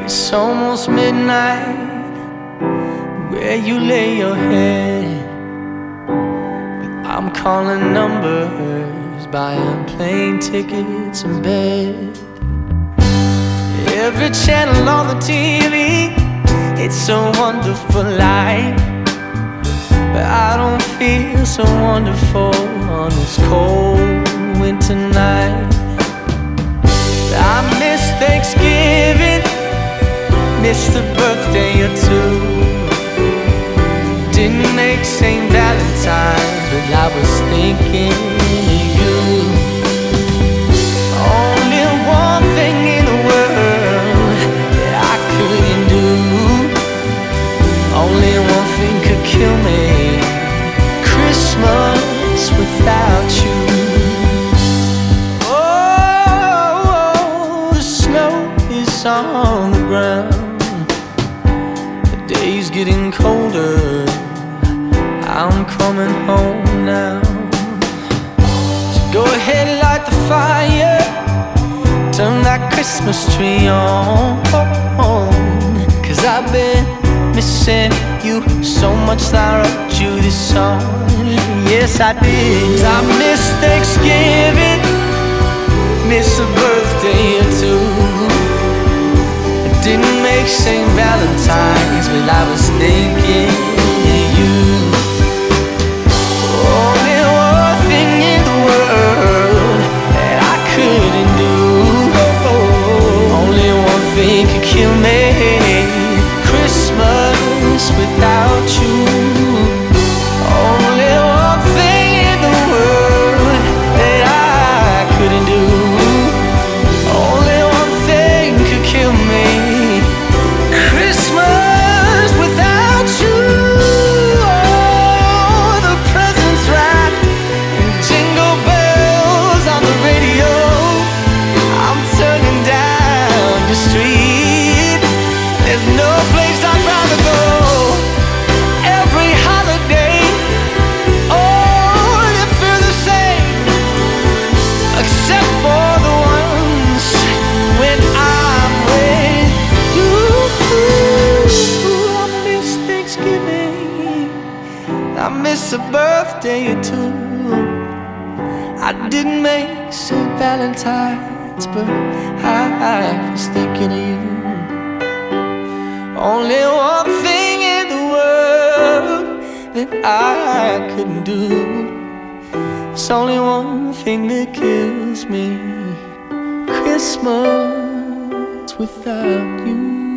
It's almost midnight where you lay your head, but I'm calling numbers, buying plane tickets and bed. Every channel on the TV, it's a wonderful life, but I don't feel so wonderful on this cold winter night. I miss Thanksgiving, missed a birthday or two. Didn't make St. Valentine's, but I was thinking of you. Only one thing in the world that I couldn't do, only one thing could kill me: Christmas without you. Oh, the snow is on the ground, the day's getting colder, I'm coming home now. So go ahead, light the fire, turn that Christmas tree on, 'cause I've been missing you so much that I wrote you this song. Yes, I did. I miss Thanksgiving, miss a birthday or two. I didn't make St. Valentine's, but I was thinking of you. Only one thing in the world that I couldn't do, only one thing could kill me: Christmas without you. Only one thing in the world that I couldn't do, only one thing could kill me: Christmas without you. Oh, the presents wrapped and jingle bells on the radio. I'm turning down the street, there's no place I'd rather go. Every holiday, oh, they feel the same, except for the ones when I'm with you. I miss Thanksgiving, I miss a birthday or two. I didn't make St. Valentine's, but I was thinking of you. Only one thing in the world that I couldn't do, it's only one thing that kills me: Christmas without you.